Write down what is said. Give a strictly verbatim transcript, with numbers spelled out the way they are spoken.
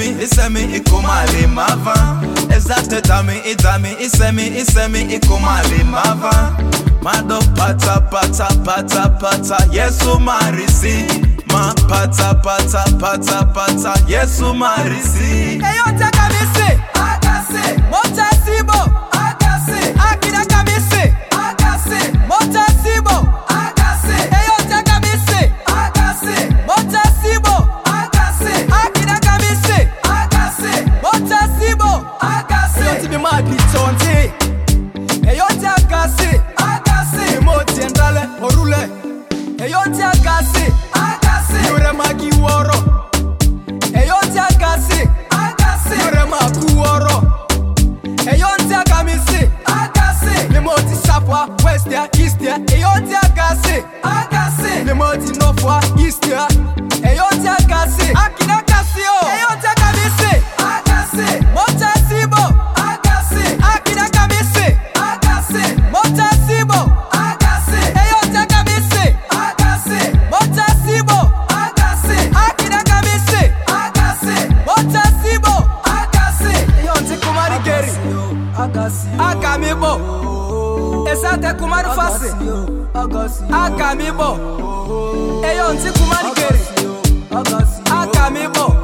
isemi ikomale mava. Exacte tami itami isemi isemi ikomale mava. Mado pata pata pata pata Yesu marisi. Ma pata pata pata pata Yesu marisi. Eyo takamisi akase mota sibo akase akina kamisi akase mota sibo akase eyo takamisi akase mota sibo akase akina kamisi akase mota sibo akase eyo tibi madi tonti eyo takase akase moti endale orule eyo takase akase yure magi woro eyo takase akase yure maku woro eyo takamisi akase lemoti sapwa westia eastia eyo takase akase lemoti nofwa eastia eyo takase akina kasio eyo takamisi akase mota sibo akase akina kamisi akase mota sibo akase eyo takamisi akase mota sibo akase akina kamisi akase mota sibo akase eyo ntikumari geri akamibo esate kumari fase akamibo eyo ntikumari geri akamibo